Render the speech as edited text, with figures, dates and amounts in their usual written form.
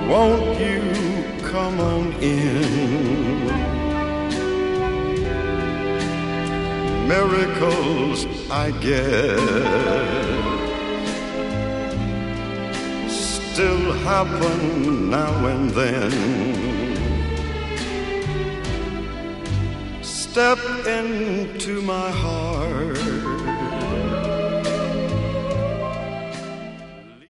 Won't you come on in? Miracles, I guess, still happen now and then. Step into my heart,